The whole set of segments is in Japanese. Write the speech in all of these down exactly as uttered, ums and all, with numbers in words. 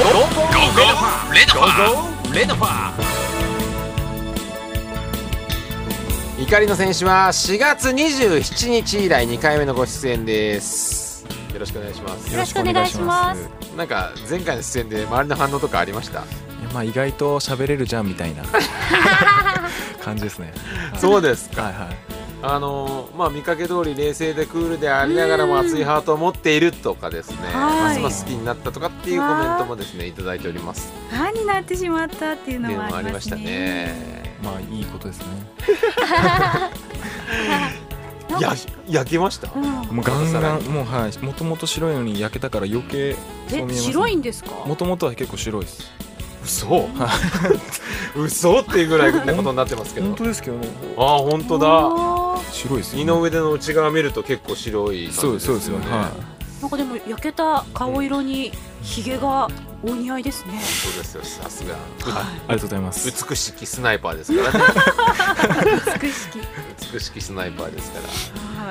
ゴーゴーレッドファーゴーゴーレッドファー。怒りの戦士はしがつにじゅうしちにち以来にかいめのご出演です。よろしくお願いします。 よろしくお願いします。 なんか前回の出演で周りの反応とかありました？ まあ意外と喋れるじゃんみたいな感じですね。 そうですか。 はいはい。 あのー、まあ見かけ通り冷静でクールでありながらも熱いハートを持っているとかですね、ますます好きになったとかっていうコメントもですねいただいております。 ファンになってしまったっていうのもありますね。 っていうのもありましたね。 まあいいことですね。 や焼けました、うん、 もうガンガンもうはいもともと白いのに焼けたから余計そう見えます、ね、 白いんですか？ もともとは結構白いです。 嘘嘘っていうぐらいなことになってますけど。 本当ですけどね。 ああ本当だ、白いです、ね、二の腕の内側見ると結構白い感じですよね。 そうですよね、はい、 なんかでも焼けた顔色にひげがお似合いですね。 そうですよ、さすが、はい、 ありがとうございます。 美しきスナイパーですからね美しき美しきスナイパーですから、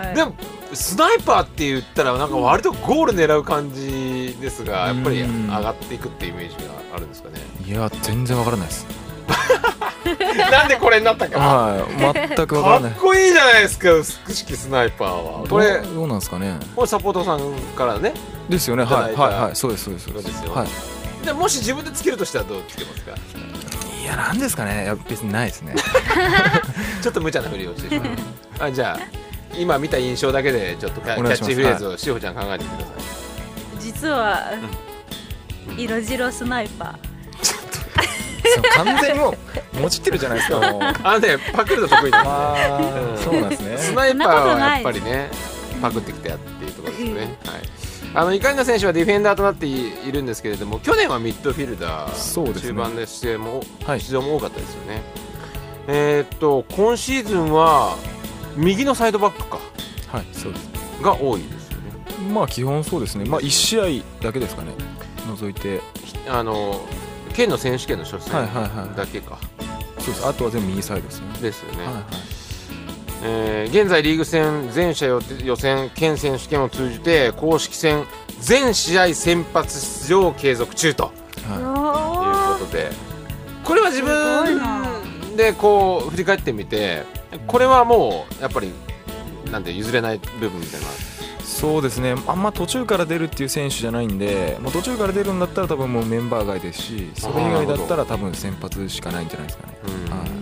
はい、でもスナイパーって言ったらなんか割とゴール狙う感じですが、やっぱり上がっていくっていうイメージがあるんですかね。 いや全然わからないですなんでこれになったか、 はい、全くわからない。 かっこいいじゃないですか、美しきスナイパーは。これどうなんですかね。 これサポートさんからね。 ですよね。はいはいはい、そうですそうですそうですよ。 はい。 でもし自分でつけるとしたらどうつけますか？ いやなんですかね。いや別にないですね。 ちょっと無茶なふりをしてしまう。あ、じゃあ今見た印象だけでちょっとキャッチフレーズをしほちゃん考えてみてください。 実は、うん、色白スナイパー。 完全にもうもちってるじゃないですか。もうあのね、パクるの得意なんですね。 うん、そうなんですね。 スナイパーはやっぱりねパクってきたっていうところですよね。はい。あの怒りの選手はディフェンダーとなっているんですけれども、去年はミッドフィルダー、そうですね、中盤で出演も、はい、出場も多かったですよね。えー、っと今シーズンは右のサイドバックか、 はい、そうですが多いですよね。 まあ基本そうですね。まあいち試合だけですかね、除いて。 あの県の選手権の初戦だけか、 はいはいはい、そうです。あとは全部右サイドですね。 ですよね。 はいはい。 えー、現在リーグ戦全試合予選県選手権を通じて公式戦全試合先発出場を継続中と、はい、いうことで、これは自分でこう振り返ってみて、これはもうやっぱりなんで譲れない部分みたいな。 そうですね。あんま途中から出るっていう選手じゃないんで、もう途中から出るんだったら多分もうメンバー外ですし、それ以外だったら多分先発しかないんじゃないですかね。うん、はい。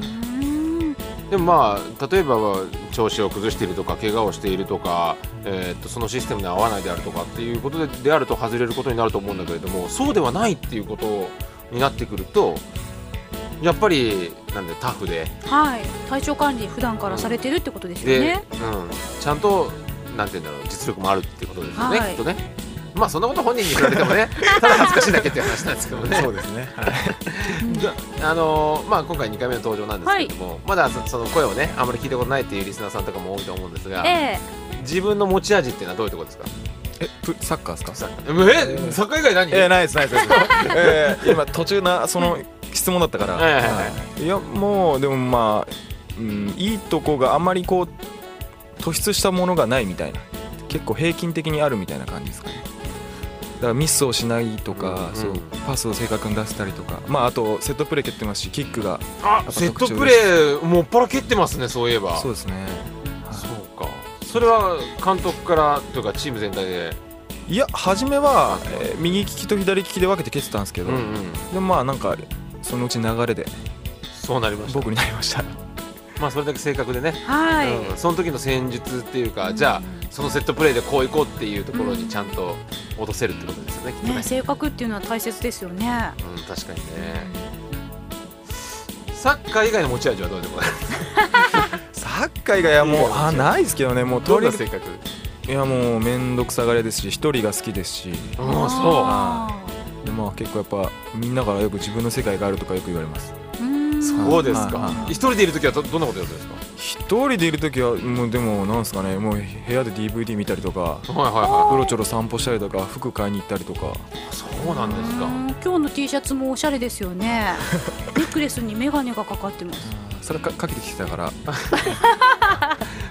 でもまあ例えば調子を崩しているとか怪我をしているとか、えー、っとそのシステムに合わないであるとかっていうことでであると外れることになると思うんだけれども、そうではないっていうことになってくるとやっぱりなんでタフで、 はい、体調管理普段からされてるってことですよね。 で、うん、ちゃんとなんて言うんだろう、実力もあるっていうことですよね、はい、きっとね。まあそんなこと本人に比べてもねただ恥ずかしいだけっていう話なんですけどね。 そうですね、はい、 あのーまあ、今回にかいめの登場なんですけれども、はい、まだ そ, その声をねあまり聞いたことないっていうリスナーさんとかも多いと思うんですが、えー、自分の持ち味っていうのはどういうところですか？ えサッカーですか？サッカー、えー、サッカー以外何？ えー、ないですないです、えー、今途中なその質問だったから、はいはいはい、いやもうでもまあ、うん、いいとこがあんまりこう突出したものがないみたいな、結構平均的にあるみたいな感じですかね。だからミスをしないとか、うんうん、そうパスを正確に出せたりとか、まあ、あとセットプレー蹴ってますし、キックがあセットプレーもっぱら蹴ってますね。そういえばそうですね、 はい、そうか。それは監督からというかチーム全体で？ いや初めは、えー、右利きと左利きで分けて蹴ってたんですけど、うんうん、でもまあなんかそのうち流れでそうなりました。 僕になりました。 まあそれだけ正確でね、 はい、 うん、その時の戦術っていうか、うん、じゃあそのセットプレーでこういこうっていうところにちゃんと落とせるってことですよね、うん、きっとね。 ね、正確っていうのは大切ですよね。 うん、確かにね。サッカー以外の持ち味はどうでもないサッカー以外はもうあないですけどね。もうどんな性格？ いやもう面倒くさがりですし、一人が好きですし。 ああそう。あでまあ結構やっぱみんなからよく自分の世界があるとかよく言われます。 そうですか。一人でいるときは ど, どんなことやるんですか？ 一人でいるときはもうでもなんですかね、もう部屋で ディーブイディー 見たりとか、はいはいはい、 うろちょろ散歩したりとか、服買いに行ったりとか。 そうなんですか。 今日の T シャツもおしゃれですよね。ネックレスにメガネがかかってます。 それかかけてきてたから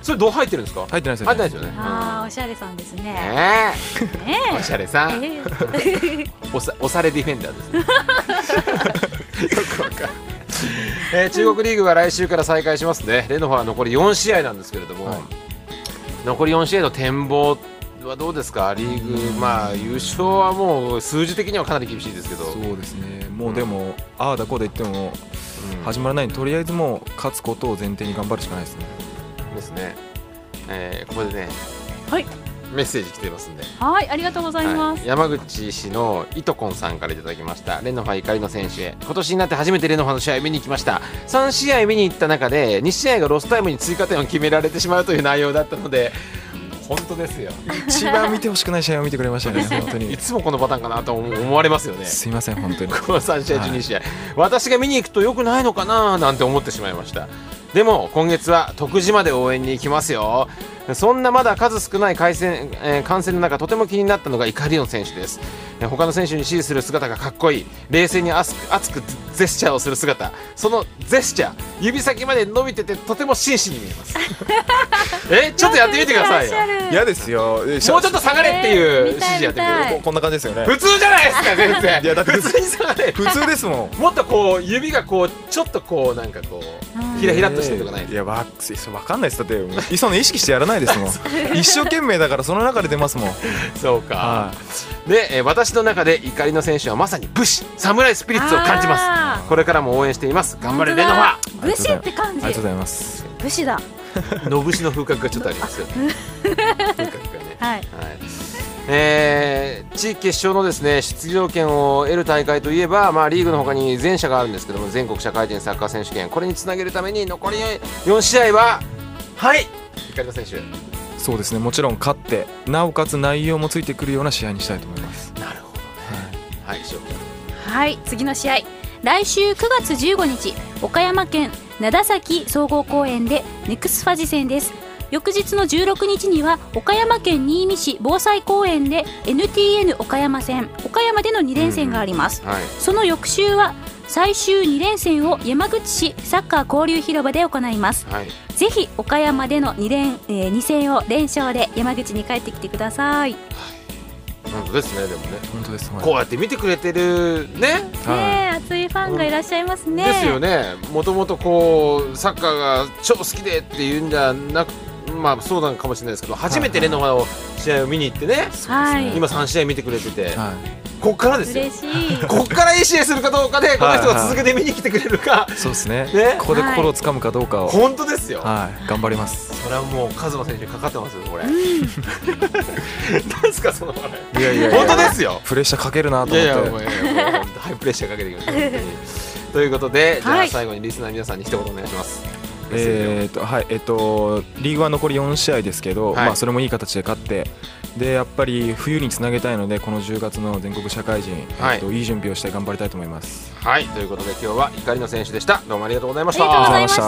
それどう入ってるんですか？ 入ってないですよね。 入ってないですよね。 ああ、おしゃれさんですね。 ねえねおしゃれさん、 えおさおされディフェンダーですね。よくわかる。えー、中国リーグが来週から再開しますね。レノファは残りよん試合なんですけれども、はい、残りよん試合の展望はどうですか？リーグ、まあ優勝はもう数字的にはかなり厳しいですけど。 そうですね。もうでも、うん、ああだこうで言っても始まらないので、とりあえずもう勝つことを前提に頑張るしかないですね。 ですね。えー、ここでね、 はい、 メッセージ来てますんで。 はい、ありがとうございます。 はい、山口市のいとこんさんからいただきました。レノファ怒りの選手へ、今年になって初めてレノファの試合を見に行きました。さん試合見に行った中でに試合がロスタイムに追加点を決められてしまうという内容だったので、本当ですよ。 一番見てほしくない試合を見てくれましたね。本当にいつもこのパターンかなと思われますよね。 すいません本当に。 このさん試合中に試合、はい、私が見に行くと良くないのかななんて思ってしまいました。でも今月は徳島で応援に行きますよ。そんなまだ数少ない回戦、えー、観戦の中、とても気になったのが怒りの選手です。他の選手に指示する姿がかっこいい、冷静に熱く、熱くジェスチャーをする姿、そのジェスチャー、指先まで伸びててとても真摯に見えますえ、ちょっとやってみてくださいよ。 嫌ですよ。もうちょっと下がれっていう指示やってみて、 こ, こんな感じですよね。 普通じゃないですか全然。いやだって普通に下がれ。普通ですもん。 もっとこう指がこうちょっとこうなんかこうひらひらっとしてるとかないですか？ いやわわかんないです。だってその意識してやらないですもん一生懸命だからその中で出ますもん。 そうか、はあ、で、えー、私の中で怒りの選手はまさに武士、侍スピリッツを感じます。これからも応援しています。頑張れレノファ。 武士って感じ。 ありがとうございます。 武士だ。 の武士の風格がちょっとありますよ風格がね、 はい、はい、 えー、地域決勝のですね出場権を得る大会といえば、まあ、リーグの他に全社があるんですけども、全国社会人サッカー選手権、これにつなげるために残りよん試合は、はい怒りの選手、 そうですね、もちろん勝ってなおかつ内容もついてくるような試合にしたいと思います。 なるほどね。はい、 はい、次の試合、来週くがつじゅうごにち、岡山県灘崎総合公園でネクスファジ戦です。翌日のじゅうろくにちには岡山県新見市防災公園で エヌティーエヌ 岡山戦、岡山でのに連戦があります、うん、はい、その翌週は最終に連戦を山口市サッカー交流広場で行います、はい、ぜひ岡山での 2, 連、えー、に戦を連勝で山口に帰ってきてください。 本当ですね。でもね、 本当です、 こうやって見てくれてるね、 ね、熱いファンがいらっしゃいますね。 ですよね。もともとこうサッカーが超好きでっていうんじゃなく、まあそうなのかもしれないですけど、初めてレノファの試合を見に行ってね、はい、今さん試合見てくれてて、はい、こっからですよ。 嬉しい。 こっからいい試合するかどうかで、この人が続けて見に来てくれるか、 はいはい、そうですね、ね、ここで心をつかむかどうかを、 本当ですよ、 はい、頑張ります。 それはもうカズマ選手にかかってますよこれ、うん、なんですかその笑い。いやいやいや、本当ですよ。 プレッシャーかけるなと思って。いやいや、もうハイプレッシャーかけてくださいということで、じゃあ最後にリスナーの皆さんに一言お願いします。 えーとはいえー、とリーグは残りよん試合ですけど、はい、まあ、それもいい形で勝って、でやっぱり冬につなげたいので、このじゅうがつの全国社会人、はい、えー、といい準備をして頑張りたいと思います。 はい、ということで今日は怒りの選手でした。どうもありがとうございました。 ありがとうございました。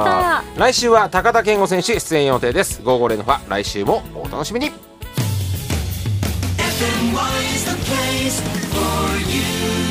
来週は高田健吾選手出演予定です。ゴーゴーレノファ、来週もお楽しみに。エフエムワン is the place for you